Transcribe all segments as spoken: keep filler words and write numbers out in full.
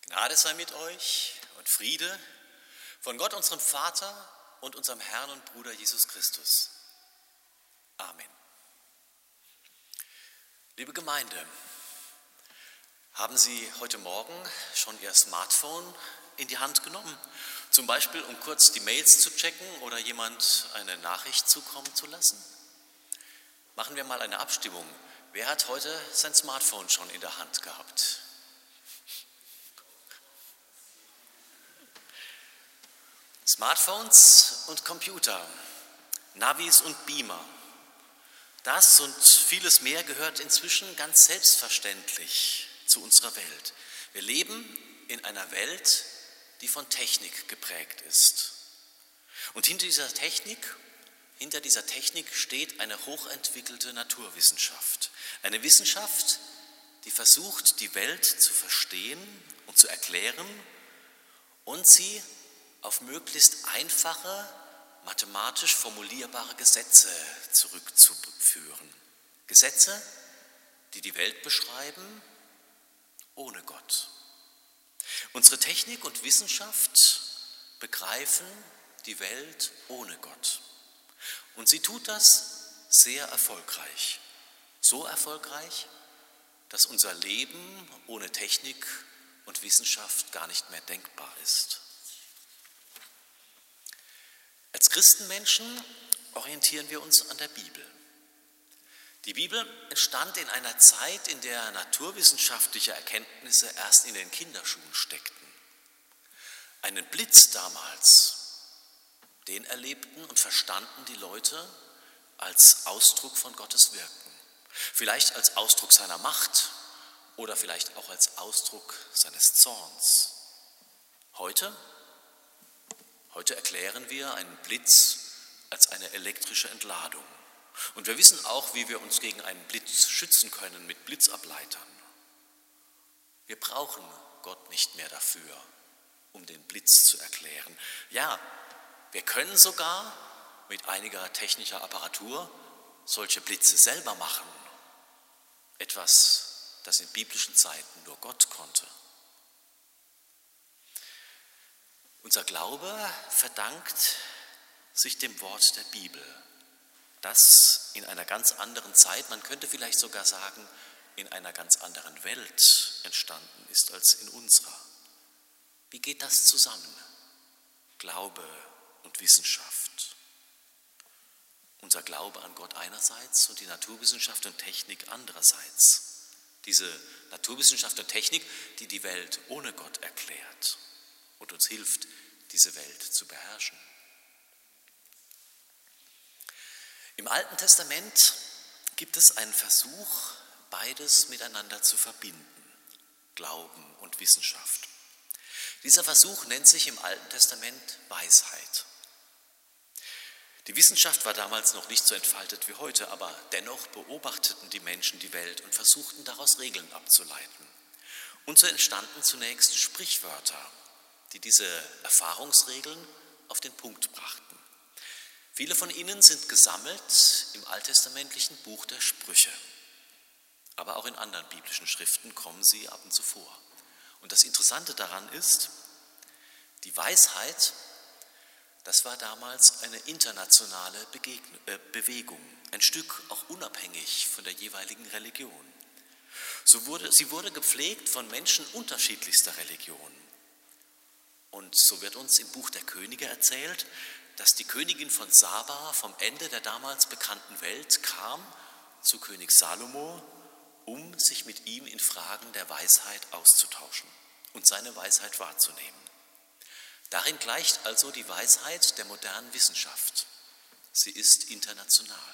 Gnade sei mit euch und Friede von Gott, unserem Vater und unserem Herrn und Bruder Jesus Christus. Amen. Liebe Gemeinde, haben Sie heute Morgen schon Ihr Smartphone in die Hand genommen? Zum Beispiel, um kurz die Mails zu checken oder jemand eine Nachricht zukommen zu lassen? Machen wir mal eine Abstimmung. Wer hat heute sein Smartphone schon in der Hand gehabt? Smartphones und Computer, Navis und Beamer, das und vieles mehr gehört inzwischen ganz selbstverständlich zu unserer Welt. Wir leben in einer Welt, die von Technik geprägt ist. Und hinter dieser Technik, hinter dieser Technik steht eine hochentwickelte Naturwissenschaft. Eine Wissenschaft, die versucht, die Welt zu verstehen und zu erklären und sie auf möglichst einfache, mathematisch formulierbare Gesetze zurückzuführen. Gesetze, die die Welt beschreiben, ohne Gott. Unsere Technik und Wissenschaft begreifen die Welt ohne Gott. Und sie tut das sehr erfolgreich. So erfolgreich, dass unser Leben ohne Technik und Wissenschaft gar nicht mehr denkbar ist. Als Christenmenschen orientieren wir uns an der Bibel. Die Bibel entstand in einer Zeit, in der naturwissenschaftliche Erkenntnisse erst in den Kinderschuhen steckten. Einen Blitz damals, den erlebten und verstanden die Leute als Ausdruck von Gottes Wirken. Vielleicht als Ausdruck seiner Macht oder vielleicht auch als Ausdruck seines Zorns. Heute Heute erklären wir einen Blitz als eine elektrische Entladung. Und wir wissen auch, wie wir uns gegen einen Blitz schützen können mit Blitzableitern. Wir brauchen Gott nicht mehr dafür, um den Blitz zu erklären. Ja, wir können sogar mit einiger technischer Apparatur solche Blitze selber machen. Etwas, das in biblischen Zeiten nur Gott konnte. Unser Glaube verdankt sich dem Wort der Bibel, das in einer ganz anderen Zeit, man könnte vielleicht sogar sagen, in einer ganz anderen Welt entstanden ist als in unserer. Wie geht das zusammen? Glaube und Wissenschaft. Unser Glaube an Gott einerseits und die Naturwissenschaft und Technik andererseits. Diese Naturwissenschaft und Technik, die die Welt ohne Gott erklärt und uns hilft, diese Welt zu beherrschen. Im Alten Testament gibt es einen Versuch, beides miteinander zu verbinden, Glauben und Wissenschaft. Dieser Versuch nennt sich im Alten Testament Weisheit. Die Wissenschaft war damals noch nicht so entfaltet wie heute, aber dennoch beobachteten die Menschen die Welt und versuchten daraus Regeln abzuleiten. Und so entstanden zunächst Sprichwörter, die diese Erfahrungsregeln auf den Punkt brachten. Viele von ihnen sind gesammelt im alttestamentlichen Buch der Sprüche. Aber auch in anderen biblischen Schriften kommen sie ab und zu vor. Und das Interessante daran ist, die Weisheit, das war damals eine internationale Begegn- äh, Bewegung, ein Stück auch unabhängig von der jeweiligen Religion. So wurde, sie wurde gepflegt von Menschen unterschiedlichster Religionen. Und so wird uns im Buch der Könige erzählt, dass die Königin von Saba vom Ende der damals bekannten Welt kam zu König Salomo, um sich mit ihm in Fragen der Weisheit auszutauschen und seine Weisheit wahrzunehmen. Darin gleicht also die Weisheit der modernen Wissenschaft. Sie ist international.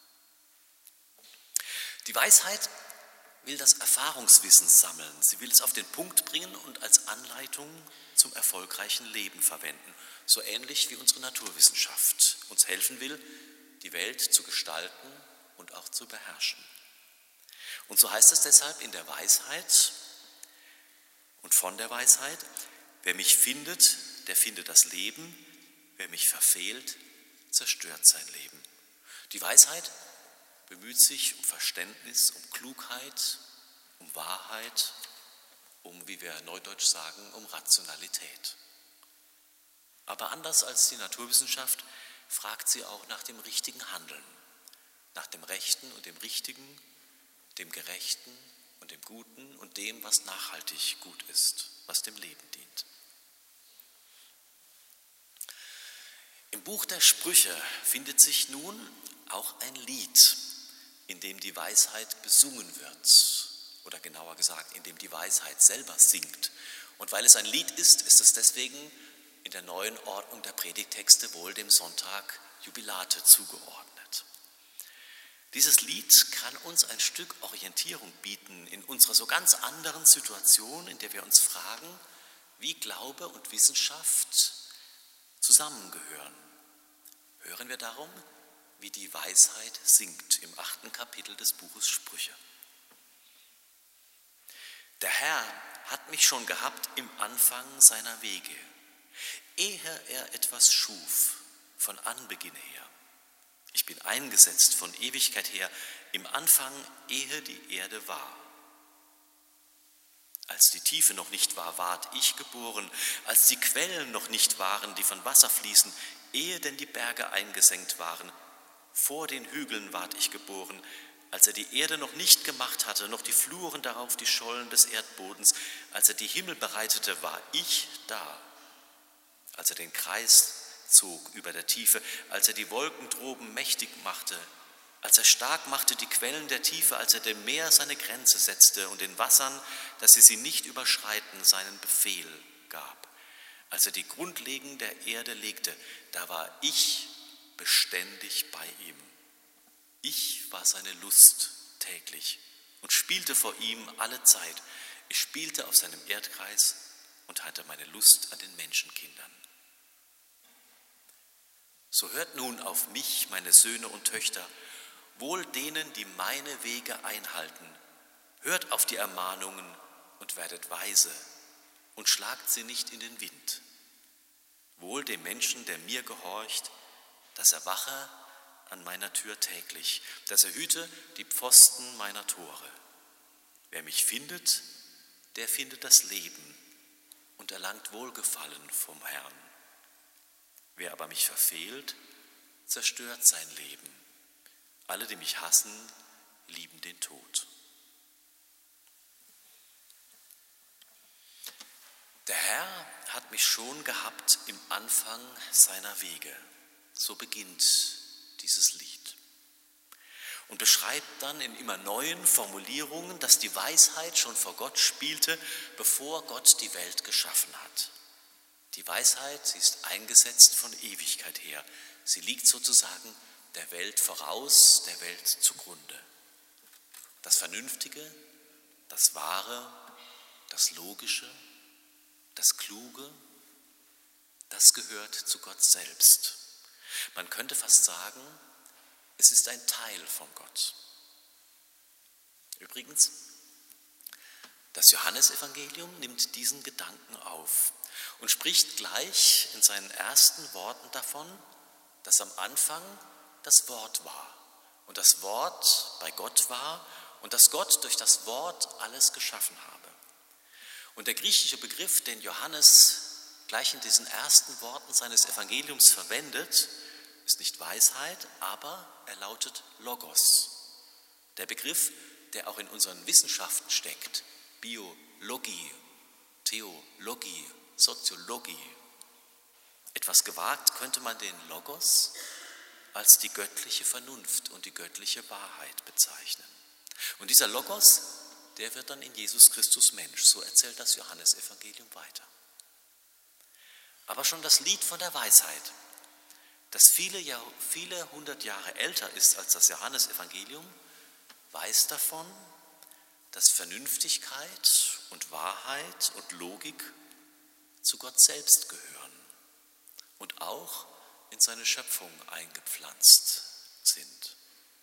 Die Weisheit will das Erfahrungswissen sammeln. Sie will es auf den Punkt bringen und als Anleitung zum erfolgreichen Leben verwenden. So ähnlich wie unsere Naturwissenschaft uns helfen will, die Welt zu gestalten und auch zu beherrschen. Und so heißt es deshalb in der Weisheit und von der Weisheit: Wer mich findet, der findet das Leben. Wer mich verfehlt, zerstört sein Leben. Die Weisheit bemüht sich um Verständnis, um Klugheit, um Wahrheit, um, wie wir neudeutsch sagen, um Rationalität. Aber anders als die Naturwissenschaft fragt sie auch nach dem richtigen Handeln, nach dem Rechten und dem Richtigen, dem Gerechten und dem Guten und dem, was nachhaltig gut ist, was dem Leben dient. Im Buch der Sprüche findet sich nun auch ein Lied, in dem die Weisheit besungen wird, oder genauer gesagt, in dem die Weisheit selber singt. Und weil es ein Lied ist, ist es deswegen in der neuen Ordnung der Predigtexte wohl dem Sonntag Jubilate zugeordnet. Dieses Lied kann uns ein Stück Orientierung bieten in unserer so ganz anderen Situation, in der wir uns fragen, wie Glaube und Wissenschaft zusammengehören. Hören wir darum, wie die Weisheit singt im achten Kapitel des Buches Sprüche. Der Herr hat mich schon gehabt im Anfang seiner Wege, ehe er etwas schuf, von Anbeginn her. Ich bin eingesetzt von Ewigkeit her, im Anfang, ehe die Erde war. Als die Tiefe noch nicht war, ward ich geboren, als die Quellen noch nicht waren, die von Wasser fließen, ehe denn die Berge eingesenkt waren. Vor den Hügeln ward ich geboren, als er die Erde noch nicht gemacht hatte, noch die Fluren darauf, die Schollen des Erdbodens. Als er die Himmel bereitete, war ich da. Als er den Kreis zog über der Tiefe, als er die Wolken droben mächtig machte, als er stark machte die Quellen der Tiefe, als er dem Meer seine Grenze setzte und den Wassern, dass sie sie nicht überschreiten, seinen Befehl gab. Als er die Grundlagen der Erde legte, da war ich beständig bei ihm. Ich war seine Lust täglich und spielte vor ihm alle Zeit. Ich spielte auf seinem Erdkreis und hatte meine Lust an den Menschenkindern. So hört nun auf mich, meine Söhne und Töchter, wohl denen, die meine Wege einhalten. Hört auf die Ermahnungen und werdet weise und schlagt sie nicht in den Wind. Wohl dem Menschen, der mir gehorcht, dass er wache an meiner Tür täglich, dass er hüte die Pfosten meiner Tore. Wer mich findet, der findet das Leben und erlangt Wohlgefallen vom Herrn. Wer aber mich verfehlt, zerstört sein Leben. Alle, die mich hassen, lieben den Tod. Der Herr hat mich schon gehabt im Anfang seiner Wege. So beginnt dieses Lied. Und beschreibt dann in immer neuen Formulierungen, dass die Weisheit schon vor Gott spielte, bevor Gott die Welt geschaffen hat. Die Weisheit, sie ist eingesetzt von Ewigkeit her. Sie liegt sozusagen der Welt voraus, der Welt zugrunde. Das Vernünftige, das Wahre, das Logische, das Kluge, das gehört zu Gott selbst. Man könnte fast sagen, es ist ein Teil von Gott. Übrigens, das Johannesevangelium nimmt diesen Gedanken auf und spricht gleich in seinen ersten Worten davon, dass am Anfang das Wort war und das Wort bei Gott war und dass Gott durch das Wort alles geschaffen habe. Und der griechische Begriff, den Johannes gleich in diesen ersten Worten seines Evangeliums verwendet, ist nicht Weisheit, aber er lautet Logos. Der Begriff, der auch in unseren Wissenschaften steckt, Biologie, Theologie, Soziologie. Etwas gewagt könnte man den Logos als die göttliche Vernunft und die göttliche Wahrheit bezeichnen. Und dieser Logos, der wird dann in Jesus Christus Mensch, so erzählt das Johannesevangelium weiter. Aber schon das Lied von der Weisheit, das viele, Jahr, viele hundert Jahre älter ist als das Johannesevangelium, weiß davon, dass Vernünftigkeit und Wahrheit und Logik zu Gott selbst gehören und auch in seine Schöpfung eingepflanzt sind.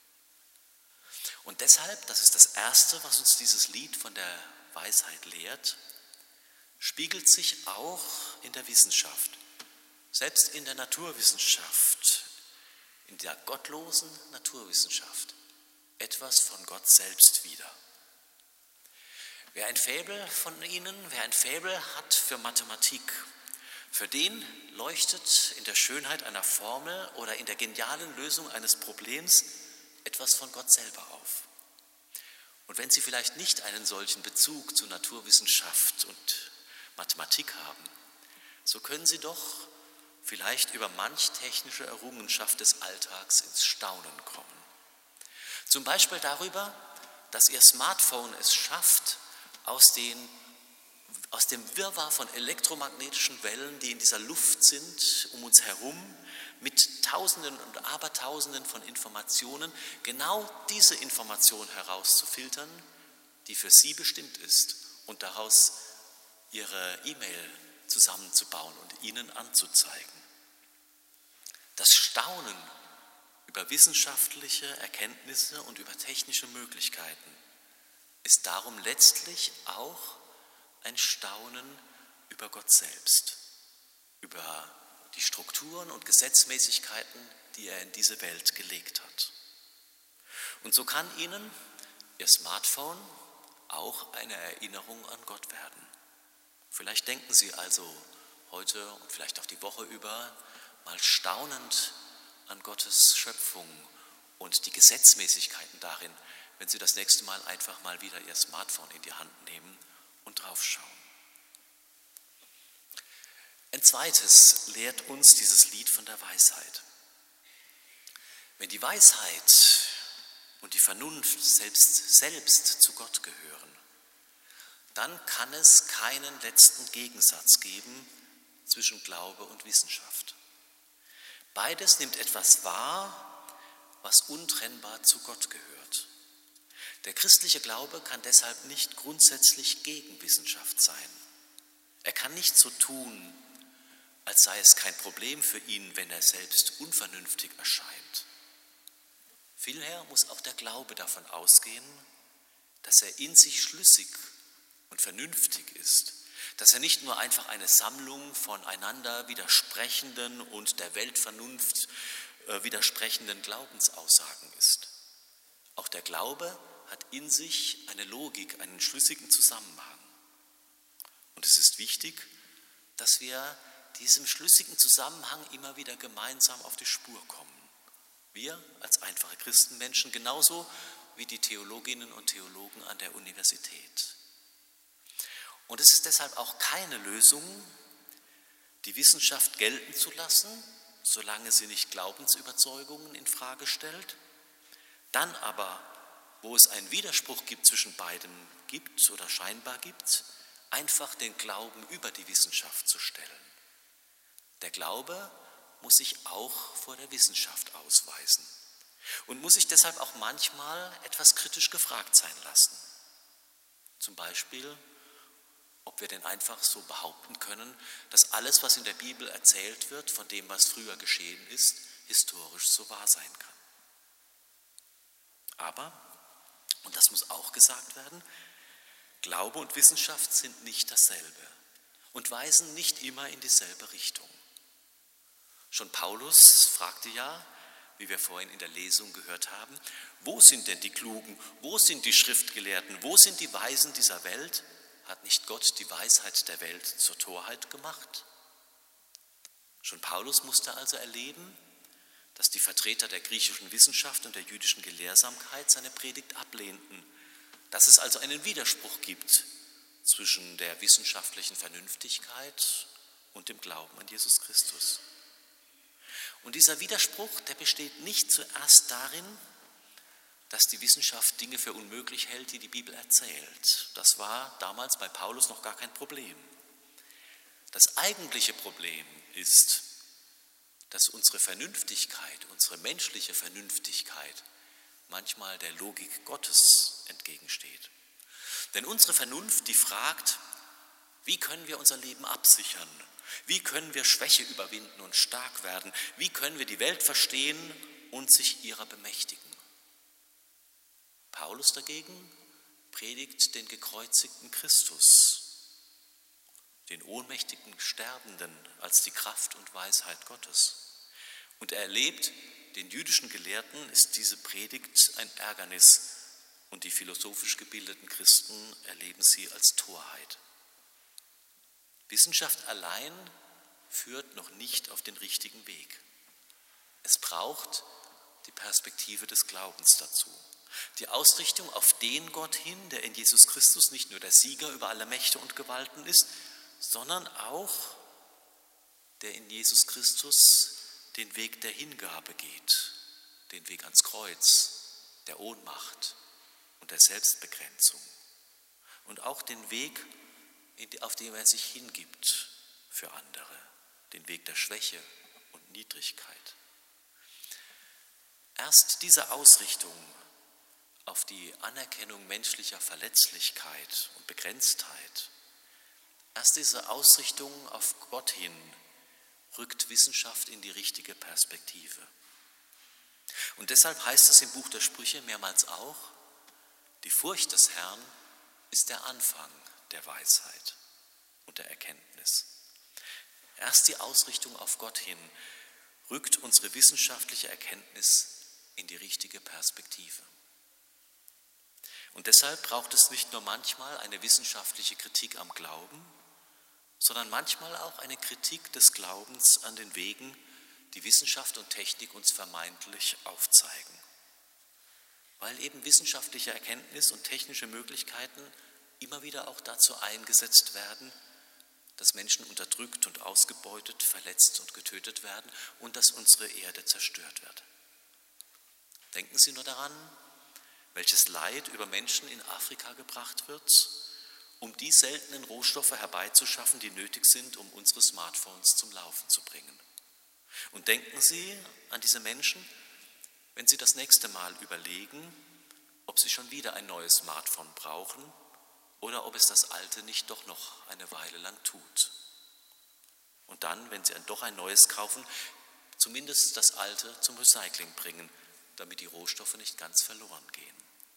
Und deshalb, das ist das Erste, was uns dieses Lied von der Weisheit lehrt, spiegelt sich auch in der Wissenschaft, selbst in der Naturwissenschaft, in der gottlosen Naturwissenschaft, etwas von Gott selbst wider. Wer ein Faible von Ihnen, wer ein Faible hat für Mathematik, für den leuchtet in der Schönheit einer Formel oder in der genialen Lösung eines Problems etwas von Gott selber auf. Und wenn Sie vielleicht nicht einen solchen Bezug zu Naturwissenschaft und Mathematik haben, so können Sie doch vielleicht über manch technische Errungenschaft des Alltags ins Staunen kommen. Zum Beispiel darüber, dass Ihr Smartphone es schafft, aus, den, aus dem Wirrwarr von elektromagnetischen Wellen, die in dieser Luft sind, um uns herum, mit Tausenden und Abertausenden von Informationen, genau diese Information herauszufiltern, die für Sie bestimmt ist und daraus Ihre E-Mail zusammenzubauen und Ihnen anzuzeigen. Das Staunen über wissenschaftliche Erkenntnisse und über technische Möglichkeiten ist darum letztlich auch ein Staunen über Gott selbst, über die Strukturen und Gesetzmäßigkeiten, die er in diese Welt gelegt hat. Und so kann Ihnen Ihr Smartphone auch eine Erinnerung an Gott werden. Vielleicht denken Sie also heute und vielleicht auch die Woche über mal staunend an Gottes Schöpfung und die Gesetzmäßigkeiten darin, wenn Sie das nächste Mal einfach mal wieder Ihr Smartphone in die Hand nehmen und draufschauen. Ein zweites lehrt uns dieses Lied von der Weisheit. Wenn die Weisheit und die Vernunft selbst, selbst zu Gott gehören, dann kann es keinen letzten Gegensatz geben zwischen Glaube und Wissenschaft. Beides nimmt etwas wahr, was untrennbar zu Gott gehört. Der christliche Glaube kann deshalb nicht grundsätzlich gegen Wissenschaft sein. Er kann nicht so tun, als sei es kein Problem für ihn, wenn er selbst unvernünftig erscheint. Vielmehr muss auch der Glaube davon ausgehen, dass er in sich schlüssig und vernünftig ist, dass er nicht nur einfach eine Sammlung von einander widersprechenden und der Weltvernunft widersprechenden Glaubensaussagen ist. Auch der Glaube hat in sich eine Logik, einen schlüssigen Zusammenhang. Und es ist wichtig, dass wir diesem schlüssigen Zusammenhang immer wieder gemeinsam auf die Spur kommen. Wir als einfache Christenmenschen genauso wie die Theologinnen und Theologen an der Universität. Und es ist deshalb auch keine Lösung, die Wissenschaft gelten zu lassen, solange sie nicht Glaubensüberzeugungen in Frage stellt, dann aber, wo es einen Widerspruch gibt zwischen beiden gibt oder scheinbar gibt, einfach den Glauben über die Wissenschaft zu stellen. Der Glaube muss sich auch vor der Wissenschaft ausweisen und muss sich deshalb auch manchmal etwas kritisch gefragt sein lassen. Zum Beispiel, ob wir denn einfach so behaupten können, dass alles, was in der Bibel erzählt wird, von dem, was früher geschehen ist, historisch so wahr sein kann. Aber, und das muss auch gesagt werden, Glaube und Wissenschaft sind nicht dasselbe und weisen nicht immer in dieselbe Richtung. Schon Paulus fragte ja, wie wir vorhin in der Lesung gehört haben, wo sind denn die Klugen, wo sind die Schriftgelehrten, wo sind die Weisen dieser Welt? Hat nicht Gott die Weisheit der Welt zur Torheit gemacht? Schon Paulus musste also erleben, dass die Vertreter der griechischen Wissenschaft und der jüdischen Gelehrsamkeit seine Predigt ablehnten, dass es also einen Widerspruch gibt zwischen der wissenschaftlichen Vernünftigkeit und dem Glauben an Jesus Christus. Und dieser Widerspruch, der besteht nicht zuerst darin, dass die Wissenschaft Dinge für unmöglich hält, die die Bibel erzählt. Das war damals bei Paulus noch gar kein Problem. Das eigentliche Problem ist, dass unsere Vernünftigkeit, unsere menschliche Vernünftigkeit manchmal der Logik Gottes entgegensteht. Denn unsere Vernunft, die fragt, wie können wir unser Leben absichern? Wie können wir Schwäche überwinden und stark werden? Wie können wir die Welt verstehen und sich ihrer bemächtigen? Paulus dagegen predigt den gekreuzigten Christus, den ohnmächtigen Sterbenden als die Kraft und Weisheit Gottes. Und er erlebt, den jüdischen Gelehrten ist diese Predigt ein Ärgernis, und die philosophisch gebildeten Christen erleben sie als Torheit. Wissenschaft allein führt noch nicht auf den richtigen Weg. Es braucht die Perspektive des Glaubens dazu. Die Ausrichtung auf den Gott hin, der in Jesus Christus nicht nur der Sieger über alle Mächte und Gewalten ist, sondern auch der in Jesus Christus den Weg der Hingabe geht, den Weg ans Kreuz, der Ohnmacht und der Selbstbegrenzung und auch den Weg, auf dem er sich hingibt für andere, den Weg der Schwäche und Niedrigkeit. Erst diese Ausrichtung auf die Anerkennung menschlicher Verletzlichkeit und Begrenztheit, erst diese Ausrichtung auf Gott hin rückt Wissenschaft in die richtige Perspektive. Und deshalb heißt es im Buch der Sprüche mehrmals auch, die Furcht des Herrn ist der Anfang der Weisheit und der Erkenntnis. Erst die Ausrichtung auf Gott hin rückt unsere wissenschaftliche Erkenntnis in die richtige Perspektive. Und deshalb braucht es nicht nur manchmal eine wissenschaftliche Kritik am Glauben, sondern manchmal auch eine Kritik des Glaubens an den Wegen, die Wissenschaft und Technik uns vermeintlich aufzeigen. Weil eben wissenschaftliche Erkenntnis und technische Möglichkeiten immer wieder auch dazu eingesetzt werden, dass Menschen unterdrückt und ausgebeutet, verletzt und getötet werden und dass unsere Erde zerstört wird. Denken Sie nur daran, welches Leid über Menschen in Afrika gebracht wird, um die seltenen Rohstoffe herbeizuschaffen, die nötig sind, um unsere Smartphones zum Laufen zu bringen. Und denken Sie an diese Menschen, wenn Sie das nächste Mal überlegen, ob Sie schon wieder ein neues Smartphone brauchen oder ob es das alte nicht doch noch eine Weile lang tut. Und dann, wenn Sie doch ein neues kaufen, zumindest das alte zum Recycling bringen, damit die Rohstoffe nicht ganz verloren gehen.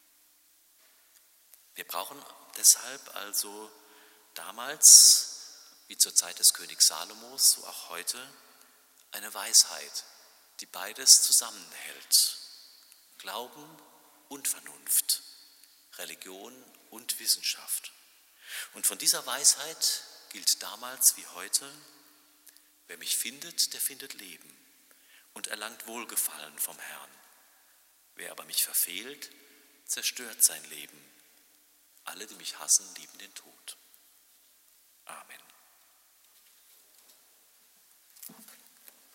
Wir brauchen deshalb also damals, wie zur Zeit des Königs Salomos, so auch heute, eine Weisheit, die beides zusammenhält. Glauben und Vernunft, Religion und Wissenschaft. Und von dieser Weisheit gilt damals wie heute, wer mich findet, der findet Leben und erlangt Wohlgefallen vom Herrn. Wer aber mich verfehlt, zerstört sein Leben. Alle, die mich hassen, lieben den Tod. Amen.